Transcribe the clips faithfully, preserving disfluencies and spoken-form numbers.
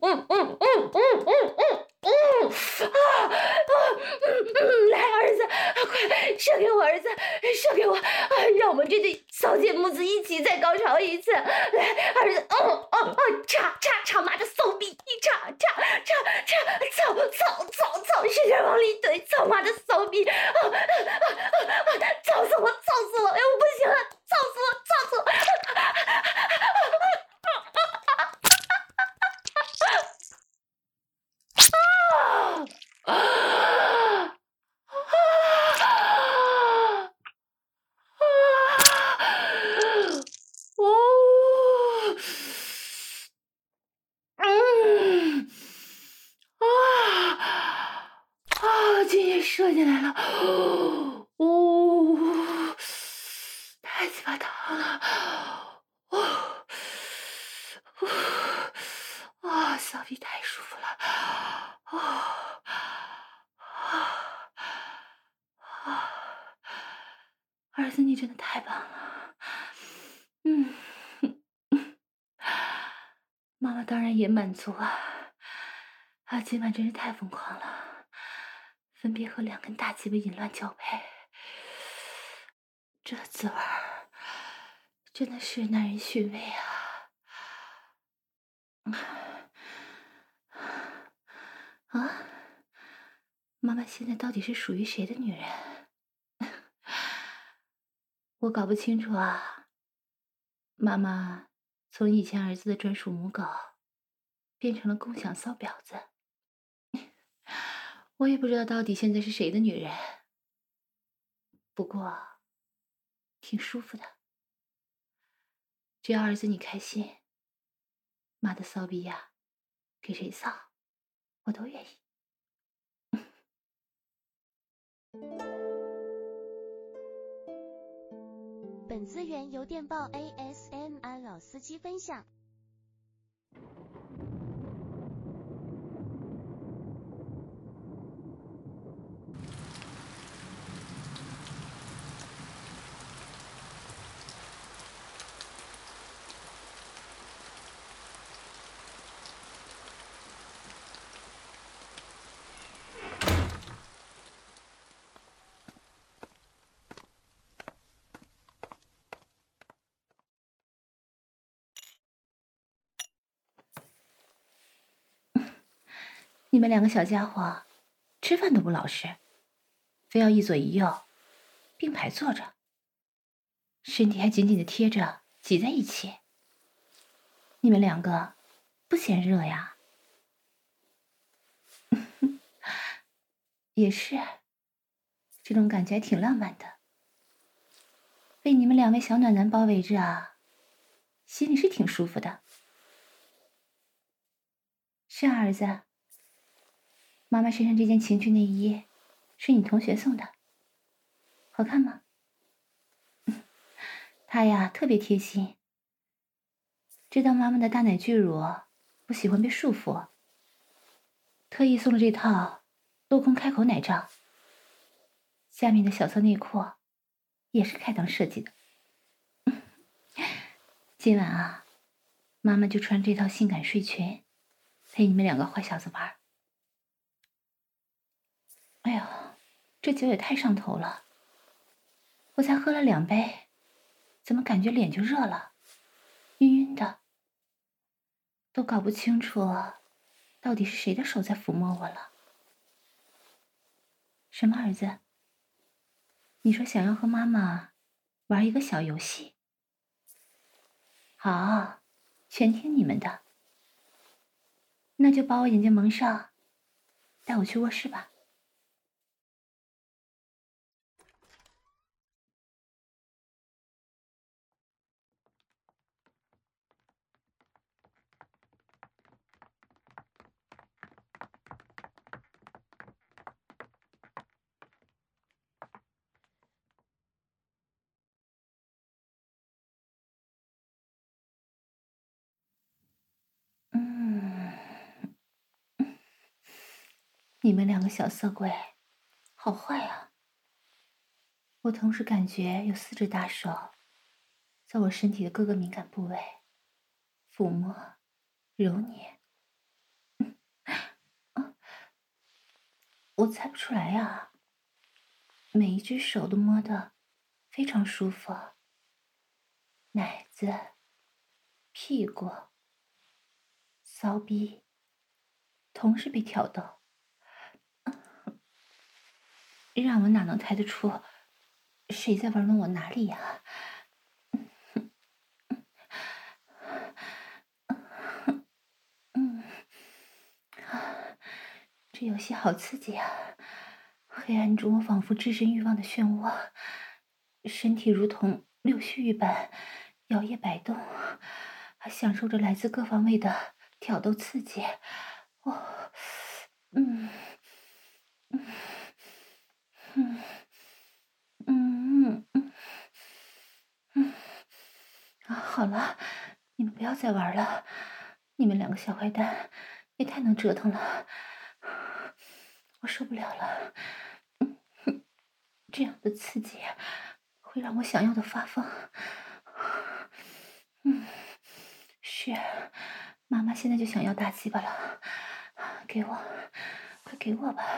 嗯嗯嗯嗯嗯嗯嗯啊啊嗯嗯，来儿子，快射给我儿子，射给我啊！让我们这对小姐母子一起再高潮一次。来，儿子，哦哦哦，插插插妈的骚逼，一插插插插，操操操操，使劲往里怼，操妈的骚逼，啊啊啊啊！操死我，操死我！哎，我不行了，操死我，操死我！啊啊！哦，嗯，啊啊！今天射进来了，哦，太鸡巴疼了，哦，啊，小臂太舒服了，啊啊啊！儿子，你真的太棒了，嗯。妈妈当然也满足啊！啊，今晚真是太疯狂了，分别和两根大鸡巴淫乱交配，这滋味儿真的是耐人寻味啊！啊，妈妈现在到底是属于谁的女人？我搞不清楚啊。妈妈从以前儿子的专属母狗，变成了共享骚婊子。我也不知道到底现在是谁的女人，不过挺舒服的。只要儿子你开心，妈的骚逼呀，给谁骚，我都愿意。 本资源由电报 A S M R 老司机分享。 你们两个小家伙，吃饭都不老实，非要一左一右，并排坐着，身体还紧紧的贴着，挤在一起。你们两个不嫌热呀？也是，这种感觉还挺浪漫的。被你们两位小暖男包围着啊，心里是挺舒服的。是啊，儿子。妈妈身上这件情趣内衣是你同学送的，好看吗？他呀特别贴心，知道妈妈的大奶巨乳不喜欢被束缚，特意送了这套镂空开口奶罩，下面的小侧内裤也是开裆设计的。今晚啊，妈妈就穿这套性感睡裙，陪你们两个坏小子玩。哎呦，这酒也太上头了，我才喝了两杯，怎么感觉脸就热了，晕晕的，都搞不清楚到底是谁的手在抚摸我了。什么儿子？你说想要和妈妈玩一个小游戏？好，全听你们的。那就把我眼睛蒙上，带我去卧室吧。嗯，你们两个小色鬼，好坏啊！我同时感觉有四只大手在我身体的各个敏感部位抚摸、揉捏， 我猜不出来呀，每一只手都摸得非常舒服，奶子、屁股、骚逼同时被挑逗，让我哪能猜得出谁在玩弄我哪里呀？嗯，这游戏好刺激啊！黑暗中，我仿佛置身欲望的漩涡，身体如同溜须鱼般摇曳摆动，还享受着来自各方位的挑逗刺激。哦，嗯，嗯，嗯，嗯，嗯，嗯，啊，好了，你们不要再玩了，你们两个小坏蛋也太能折腾了，我受不了了。嗯，这样的刺激会让我想要的发疯。嗯，是，妈妈现在就想要大鸡巴了，给我，快给我吧！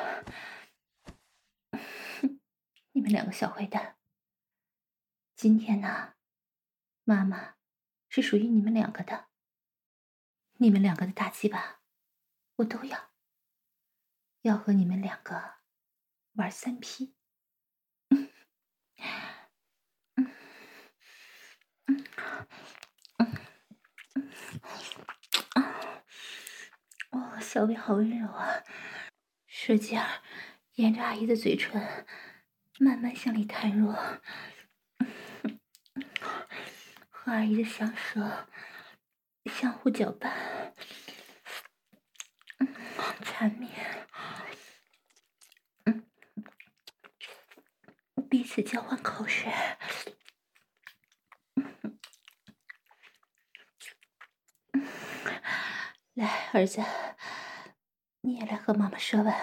你们两个小坏蛋，今天呢，妈妈是属于你们两个的，你们两个的大鸡巴我都要，要和你们两个玩三 P。嗯嗯嗯嗯嗯啊！哦，小伟好温柔啊，舌尖儿沿着阿姨的嘴唇慢慢向里探入，和阿姨的香舌相互搅拌，缠绵，嗯，彼此交换口水。来，儿子，你也来和妈妈舌吻。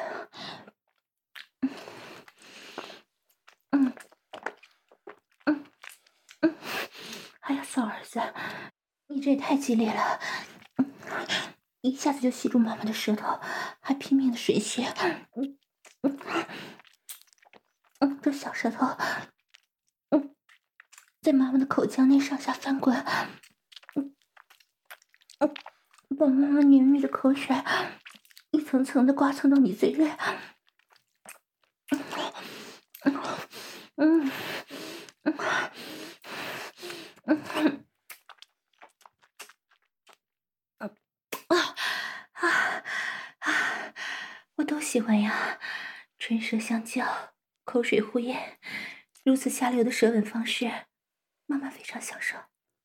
嗯嗯嗯，哎呀，骚儿子，你这也太激烈了，嗯，一下子就吸住妈妈的舌头，还拼命的吮吸，嗯嗯嗯，这小舌头，嗯，在妈妈的口腔内上下翻滚，嗯嗯，把妈妈黏腻的口水一层层的刮蹭到你嘴里，嗯嗯嗯嗯。啊啊啊！我都喜欢呀，唇舌相交，口水互咽，如此下流的舌吻方式，妈妈非常享受。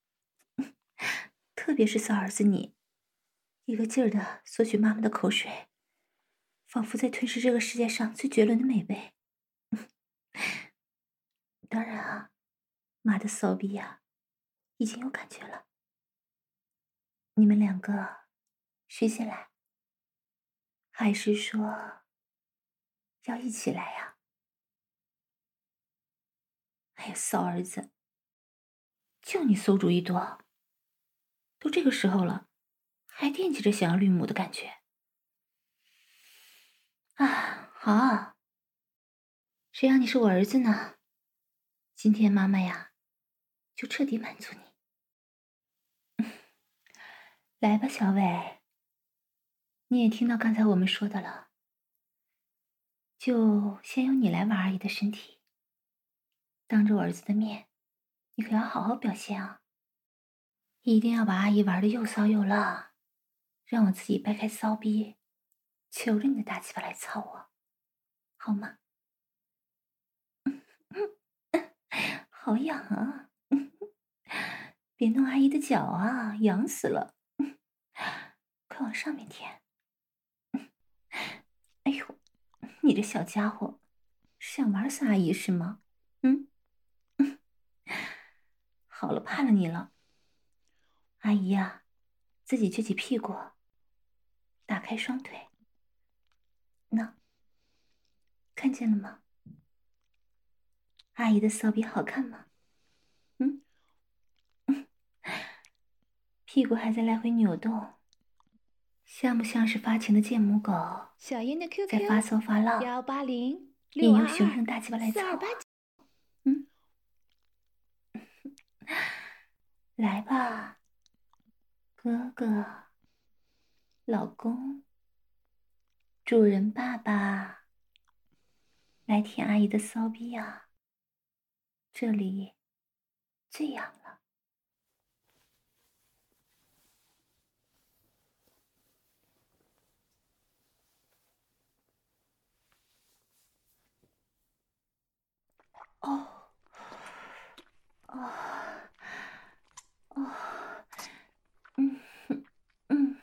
特别是小儿子你，一个劲儿的索取妈妈的口水，仿佛在吞噬这个世界上最绝伦的美味。当然啊，妈的骚逼呀，已经有感觉了。你们两个，谁先来？还是说要一起来呀？哎呀，骚儿子，就你馊主意多！都这个时候了，还惦记着想要绿母的感觉啊！好，谁让你是我儿子呢？今天妈妈呀，就彻底满足你。来吧，小伟，你也听到刚才我们说的了，就先由你来玩阿姨的身体。当着我儿子的面，你可要好好表现啊！一定要把阿姨玩的又骚又浪，让我自己掰开骚逼，求着你的大鸡巴来操我，好吗？好痒啊！别弄阿姨的脚啊，痒死了！快往上面舔！哎呦，你这小家伙，是想玩死阿姨是吗？嗯，好了，怕了你了。阿姨呀，自己撅起屁股，打开双腿，那看见了吗？阿姨的骚逼好看吗？嗯，屁股还在来回扭动， 像不像是发情的贱母狗？ 小燕的 Q Q 在发骚发浪， 幺八零引六二诱熊生二大鸡巴来操四二八啊！嗯，来吧，哥哥，老公，主人爸爸，来舔阿姨的骚逼啊！这里最痒了。哦，哦，哦，嗯嗯，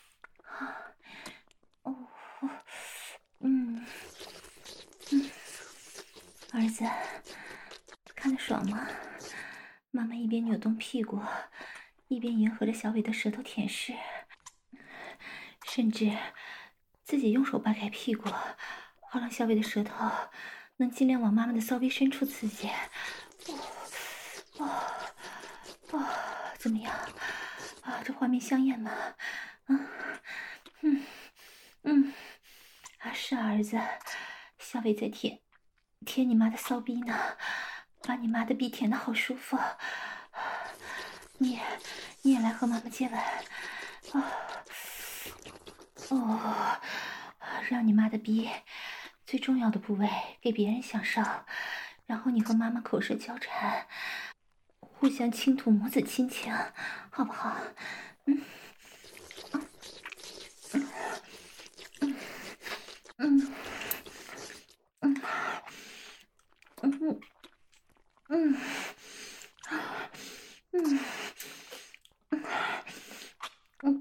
哦，嗯嗯，儿子，看得爽吗？妈妈一边扭动屁股，一边迎合着小伟的舌头舔舐，甚至自己用手扒开屁股，好让小伟的舌头能尽量往妈妈的骚逼深处刺激。哦哦哦，怎么样？啊，这画面香艳吗？嗯嗯嗯，啊，是啊，儿子，小伟在舔舔你妈的骚逼呢，把你妈的逼舔得好舒服。你也你也来和妈妈接吻啊！哦，让你妈的逼最重要的部位给别人享受，然后你和妈妈口舌交缠，互相倾吐母子亲情，好不好？嗯，嗯，嗯，嗯，嗯，嗯，嗯，嗯，嗯，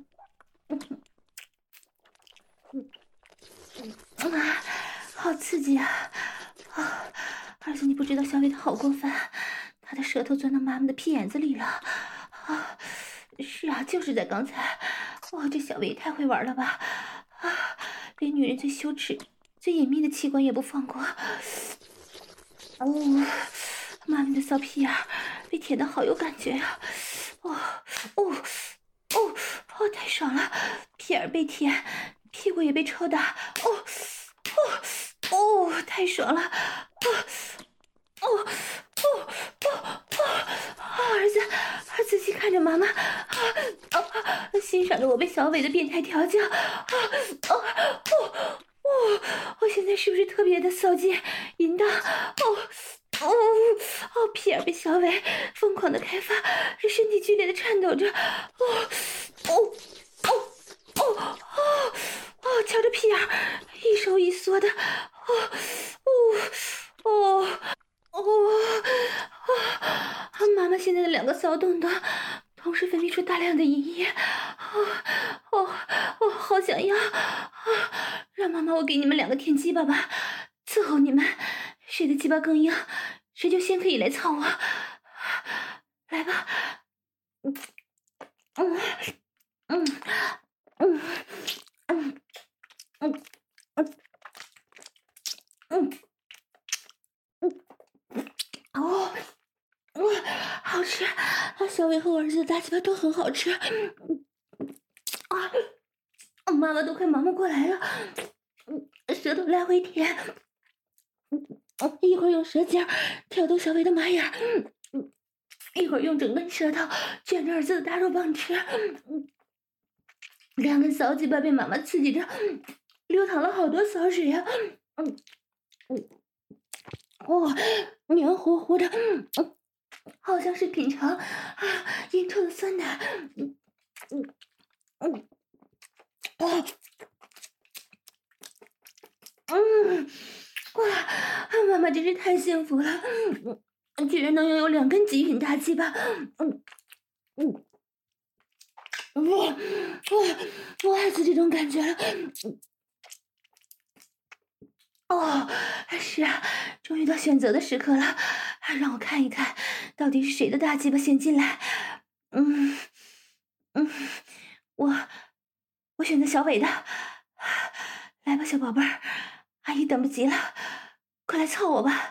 嗯，啊，好刺激啊！啊，儿子，你不知道小伟他好过分，他的舌头钻到妈妈的屁眼子里了。啊，是啊，就是在刚才。哇，这小伟也太会玩了吧！啊，连女人最羞耻、最隐秘的器官也不放过。哦，妈咪的骚屁眼被舔得好有感觉呀！哦哦哦哦，太爽了！屁眼被舔，屁股也被抽打。哦哦哦，太爽了！哦哦哦哦哦！儿子，儿子，细看着妈妈，啊啊！欣赏着我被小伟的变态调教。啊哦哦哦！我现在是不是特别的骚劲、淫荡？哦。哦哦！屁眼被小伟疯狂的开发，身体剧烈的颤抖着。哦哦哦哦哦哦！瞧着屁眼，一收一缩的。哦哦哦哦啊！妈妈现在的两个骚洞洞同时分泌出大量的淫液。哦哦哦！好想要啊！让妈妈我给你们两个舔鸡巴吧，伺候你们。谁的鸡巴更硬，谁就先可以来操我。来吧，嗯嗯嗯嗯嗯嗯嗯嗯哦，嗯，好吃啊！小伟和我儿子的大鸡巴都很好吃。啊，妈妈都快忙不过来了。嗯，舌头来回舔。嗯，一会儿用舌尖挑逗小伟的马眼，嗯，一会儿用整根舌头卷着儿子的大肉棒吃。嗯，两根骚鸡巴被妈妈刺激着，流淌了好多骚水呀！嗯嗯，哇，黏糊糊的，嗯，好像是品尝啊阴臭的酸奶。嗯嗯嗯，哇，嗯，哇，妈妈真是太幸福了，嗯，居然能拥有两根极品大鸡巴。嗯嗯。哇哇！我爱死这种感觉了。哦，是啊，终于到选择的时刻了，让我看一看，到底是谁的大鸡巴先进来。嗯嗯，我我选择小伟的。来吧，小宝贝儿，阿姨等不及了，快来操我吧！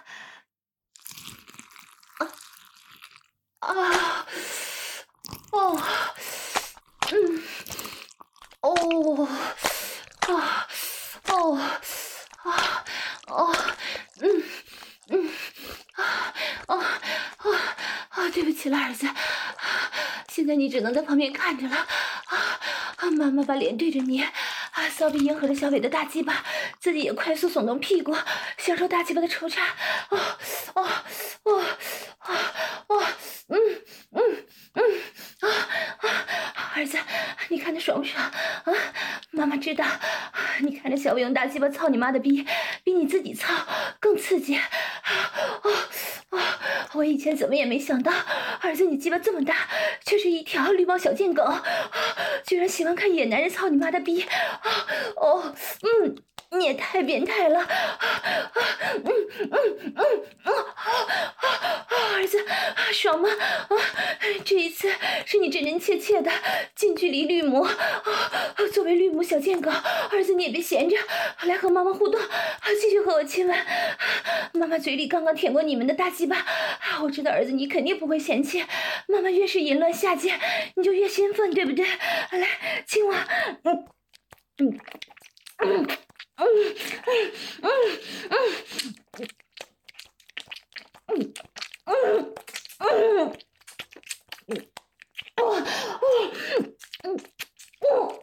啊啊哦嗯哦哦，啊，哦，啊，哦，嗯，嗯，啊，哦，啊，啊，对不起了，儿子，现在你只能在旁边看着了。啊，啊，妈妈把脸对着你，啊，骚逼迎合着小伟的大鸡巴，自己也快速耸动屁股，享受大鸡巴的抽插。哦，哦，哦，啊，哦，嗯，嗯，嗯，啊，啊，儿子，你看着爽不爽？啊，妈妈知道，你看着小伟用大鸡巴操你妈的逼，比你自己操更刺激。啊，啊，我以前怎么也没想到，儿子你鸡巴这么大，却是一条绿毛小贱狗，啊，居然喜欢看野男人操你妈的逼。啊，哦，嗯。你也太变态了！啊啊嗯嗯嗯嗯啊啊！儿子，爽吗？啊，这一次是你真真切切的近距离绿母啊！作为绿母小贱狗，儿子你也别闲着，来和妈妈互动，继续和我亲吻。妈妈嘴里刚刚舔过你们的大鸡巴，我知道儿子你肯定不会嫌弃。妈妈越是淫乱下贱，你就越兴奋，对不对？来，亲我，嗯嗯嗯。嗯嗯嗯嗯嗯嗯嗯嗯，哦哦嗯哦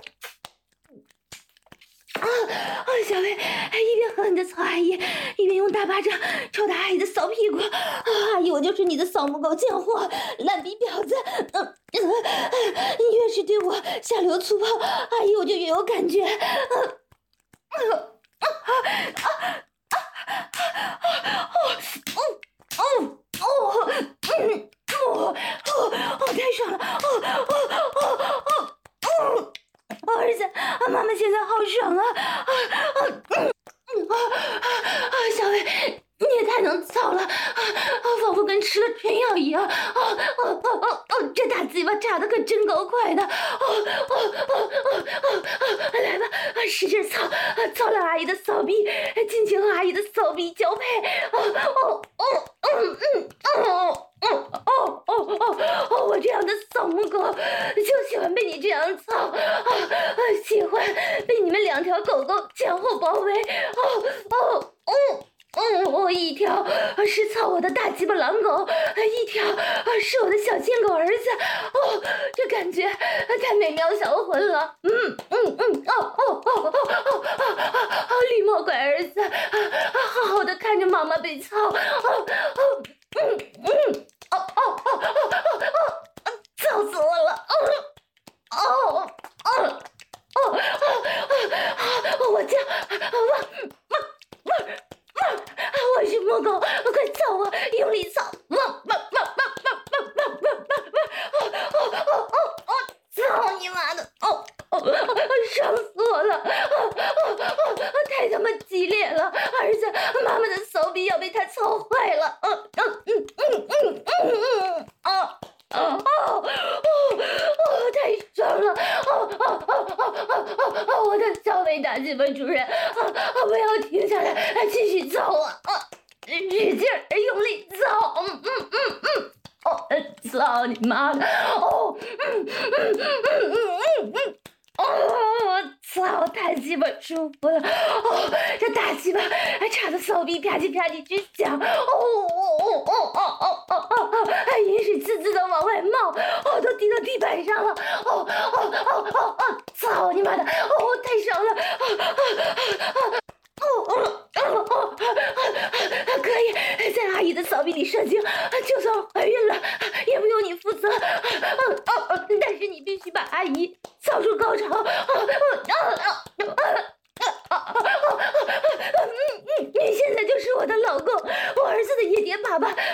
啊啊！小薇一边狠狠的操阿姨，一边用大巴掌抽打阿姨的骚屁股。啊，阿姨，我就是你的骚母狗贱货，烂逼婊子！嗯、呃，你越是对我下流粗暴，阿姨我就越有感觉。嗯、呃。啊啊啊啊啊！哦哦哦嗯哦哦哦，太爽了！哦哦哦哦哦！儿子，妈妈现在好爽啊！啊啊嗯啊啊！小伟，你也太能操了！啊啊，仿佛跟吃了春药一样！啊啊啊啊啊！这大鸡巴插的可真够快的！啊啊啊啊啊！来吧，使劲操！操了阿姨的骚逼，尽情和阿姨的骚逼交配！哦哦哦嗯嗯哦哦哦哦哦哦！我这样的骚母狗就喜欢被你这样操啊啊！喜欢被你们两条狗狗前后包围！哦哦哦！嗯，我一条是操我的大鸡巴狼狗，一条是我的小贱狗儿子。哦，这感觉太美妙销魂了。嗯嗯嗯，哦哦哦哦哦哦哦，绿毛怪儿子，好好的看着妈妈被操。哦哦嗯嗯，哦哦哦哦哦哦，操死我了！哦哦哦哦哦，我叫汪汪汪。我是母狗，快操我，用力操！汪汪汪汪汪汪汪汪汪！哦哦哦哦！操你妈的！哦哦哦！爽死我了！哦哦哦！太他妈激烈了！儿子，妈妈的骚逼要被他操坏了！嗯嗯嗯嗯嗯嗯嗯！啊！哦哦哦！太爽了！哦哦哦哦哦哦！我的小伟大鸡巴主人，啊啊！不要停下来，继续操我！啊！使劲儿用力操！嗯嗯嗯嗯！哦，操你妈的！哦，嗯嗯嗯嗯嗯嗯！哦，操，太鸡巴舒服了！哦，这大鸡巴还插的骚逼啪叽啪叽直响！哦哦哦哦哦哦哦哦！还饮水滋滋的往外冒！哦，都滴到地板上了！哦哦哦哦哦！操你妈的！哦，太爽了！哦哦哦哦哦哦！可以在阿姨的骚逼里射精，就算怀孕了也不用你负责。哦哦！但是你必须把阿姨操出高潮！哦哦哦哦！嗯嗯，你现在就是我的老公，我儿子的野爹爸爸。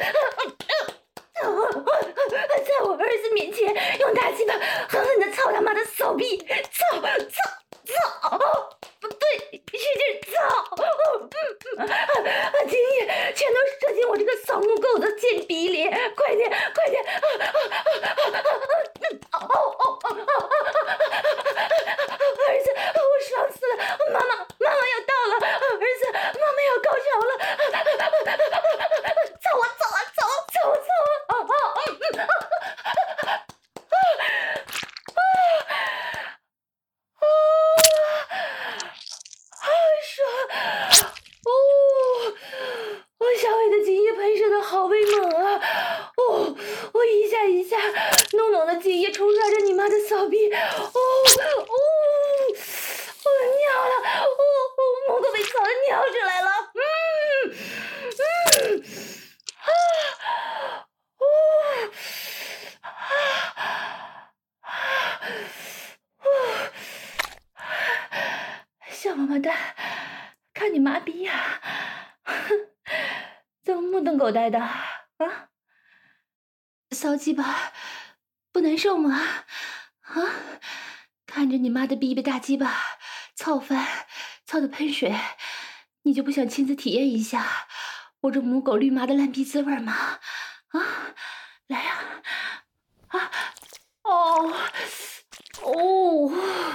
在我儿子面前用大鸡巴狠狠的操他妈的骚逼，操操操！不对，使劲操！嗯嗯啊，精液全都射进我这个骚母狗的贱逼里！快点，快点！啊啊啊啊啊！嗯哦哦哦哦哦！ 王八蛋，看你妈逼呀！怎么目瞪口呆的啊？骚鸡巴不难受吗？啊！看着你妈的逼逼大鸡巴操翻，操的喷水，你就不想亲自体验一下我这母狗绿麻的烂逼滋味吗？啊！来呀！啊！哦哦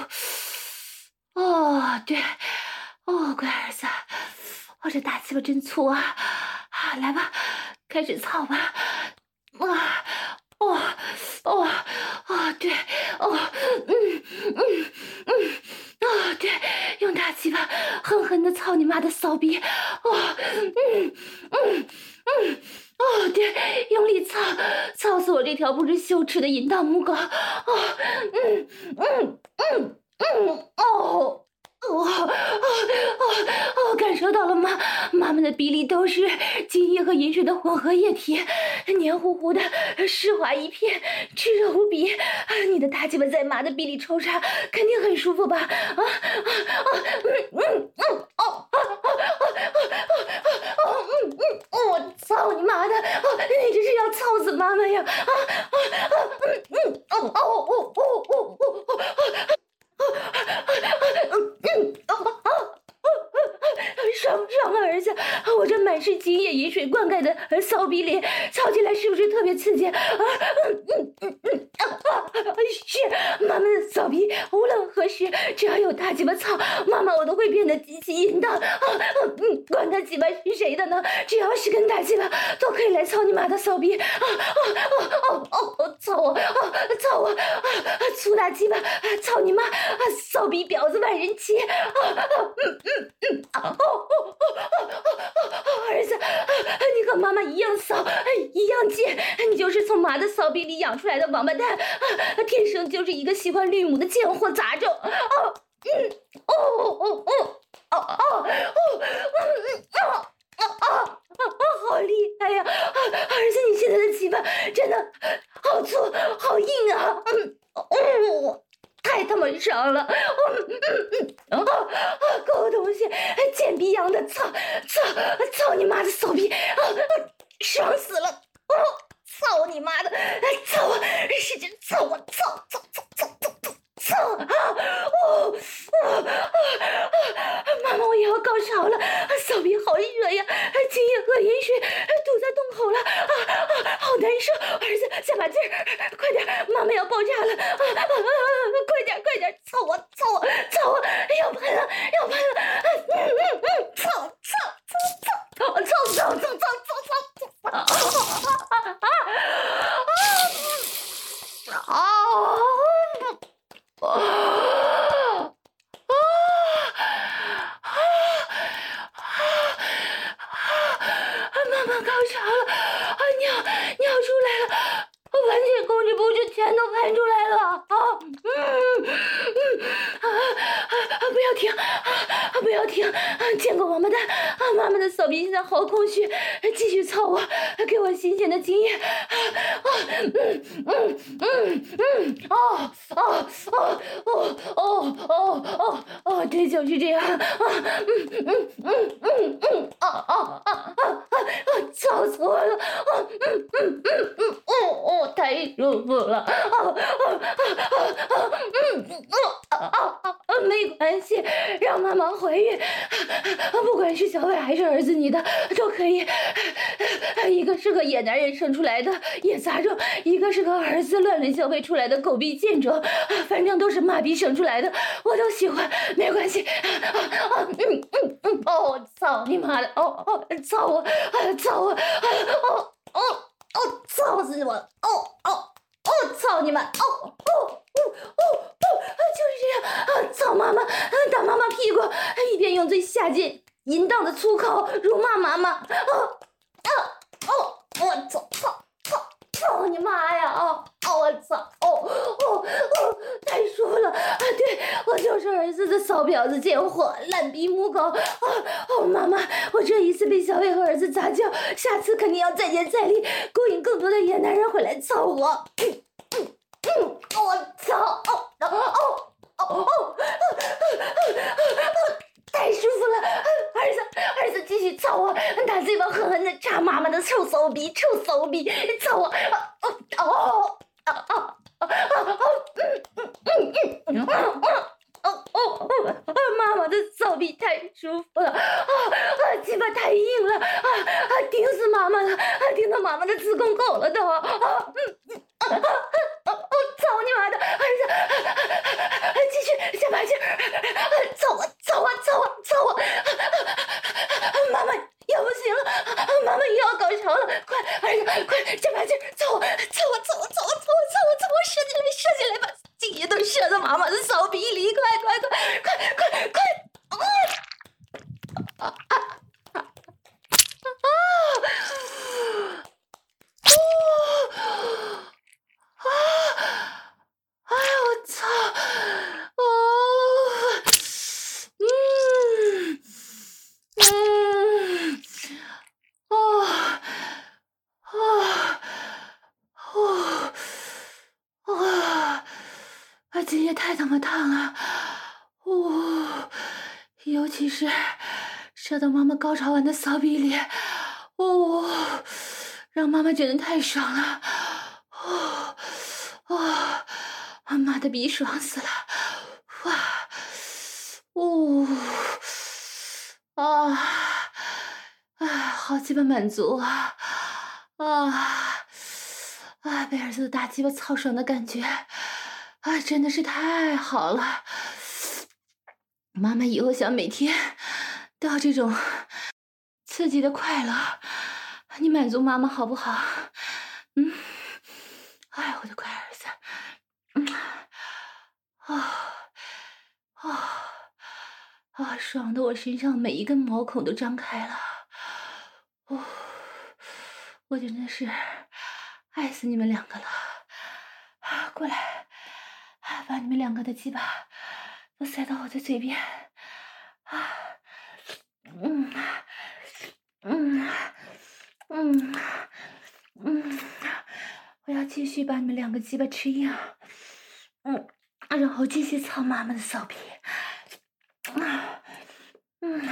哦，对，哦，乖儿子，我这大鸡巴真粗啊！啊，来吧，开始操吧！啊，哦哦哦，对，哦，嗯嗯嗯，哦，对，用大鸡巴狠狠的操你妈的骚逼！哦，嗯嗯嗯，哦，对，用力操，操死我这条不知羞耻的淫荡母狗！哦，嗯嗯嗯嗯，哦。哦哦哦哦！感受到了吗？妈妈的鼻里都是精液和饮水的混合液体，黏糊糊的，湿滑一片，炙热无比。你的大鸡巴在妈的鼻里抽插，肯定很舒服吧？啊啊啊！嗯嗯嗯哦哦哦哦哦哦嗯嗯！我操你妈的！哦，你这是要操死妈妈呀！啊啊啊！嗯嗯哦哦哦哦哦哦哦！爽爽啊，儿子！我这满是精液饮水灌溉的骚逼里，操起来是不是特别刺激？啊，嗯嗯嗯嗯啊啊！是，妈妈的骚逼，无论何时，只要有大鸡巴操，妈妈我都会变得极其淫荡。啊嗯，管他鸡巴是谁的呢？只要是根大鸡巴，都可以来操你妈的骚逼！啊啊哦哦哦！操我！啊操我！啊粗大鸡巴！操你妈！啊骚逼婊子万人骑！啊啊嗯嗯嗯啊哦哦哦哦哦！儿子，你和妈妈一样骚，一样贱，你就是从妈的骚逼里养出来的王八蛋，啊，天生就是一个喜欢绿母的贱货杂种！哦嗯哦哦哦哦哦哦哦嗯哦。啊啊啊！好厉害呀！啊，儿子，你现在的鸡巴真的好粗好硬啊！嗯哦，太他妈爽了！嗯嗯嗯啊啊！狗东西，贱逼样的，操操操你妈的骚逼！啊，爽死了！哦，操你妈的！操我，使劲操我！操操操操操操！操啊！哦啊啊！妈妈，我也要高潮了，骚逼好热呀，精液和饮水堵在洞口了，啊啊，好难受！儿子，加把劲儿，快点，妈妈要爆炸了！啊啊啊！快点，快点，操我，操我，操我！要喷了，要喷了！嗯嗯嗯，操操操操操操操操操操！啊啊啊啊！啊！啊啊啊啊！妈妈高潮了，啊尿尿出来了，我完全控制不住，全都喷出来了啊！嗯嗯啊啊！不要停啊！不要停！见过王八蛋啊！妈妈的骚逼现在好空虚，继续操我，给我新鲜的经验啊！啊嗯嗯嗯嗯哦哦哦哦哦哦哦哦，对，就是这样啊！嗯嗯嗯嗯嗯啊啊啊啊啊！操死我了！啊嗯嗯嗯嗯哦哦，太舒服了！啊啊啊啊啊嗯啊啊啊！没关系，让妈妈怀孕，不管是小伟还是儿子你的都可以。一个是个野男人生出来的野杂种，一个是个儿子乱伦消费出来的狗逼贱种，反正都是妈逼生出来的，我都喜欢，没关系。啊啊嗯嗯嗯哦，操你妈的！哦哦，操我！啊操我！啊哦哦哦，操死我！哦哦哦，操你们！哦哦哦哦哦，就是这样啊！操妈妈，打妈妈屁股，一边用最下贱淫荡的粗口辱骂妈妈。哦哦哦，我操操操操你妈呀！哦哦，我操！哦哦哦，太舒服了啊！对，我就是儿子的骚婊子贱货，烂逼母狗！啊哦，妈妈，我这一次被小伟和儿子杂交，下次肯定要再接再厉，勾引更多的野男人回来操我！嗯嗯嗯，我操！哦哦哦哦哦！ 嘴巴狠狠的插妈妈的臭骚逼，臭骚逼，操啊！哦哦哦哦哦哦嗯嗯嗯嗯哦哦哦！妈妈的骚逼太舒服了，啊啊，鸡巴太硬了，啊啊，顶死妈妈了，啊，顶到妈妈的子宫口了都，啊嗯嗯啊啊啊！哦，操你妈的，儿子，继续加把劲儿，操我，操我，操我，操我！妈妈要不行了，妈妈又要高潮了，快，儿子，快加把劲儿，操我，操我，操我，操我，操我，操我，操我，射进来，射进来吧！鸡都射到妈妈的骚逼里，快快快快快快！啊啊啊啊！啊！哎呀，我操！哦，嗯嗯，哦哦哦哦！啊，今夜太他妈烫了，哦，尤其是射到妈妈高潮完的骚逼里，哦，让妈妈觉得太爽了，哦哦，啊妈的逼爽死了，哇，哦，啊啊，好鸡巴满足啊，啊啊，被儿子的大鸡巴操爽的感觉。啊，真的是太好了！妈妈以后想每天都要这种刺激的快乐，你满足妈妈好不好？嗯，哎，我的乖儿子，嗯，啊啊啊，爽的我身上每一根毛孔都张开了，哦，我真的是爱死你们两个了！啊，过来！把你们两个的鸡巴都塞到我的嘴边，啊，嗯嗯嗯嗯，我要继续把你们两个鸡巴吃硬，嗯，然后继续操妈妈的骚逼，啊，嗯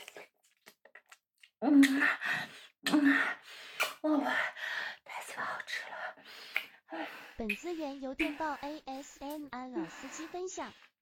嗯嗯，哦，太鸡巴好吃了。 本资源由电报 A S M R 老司机分享。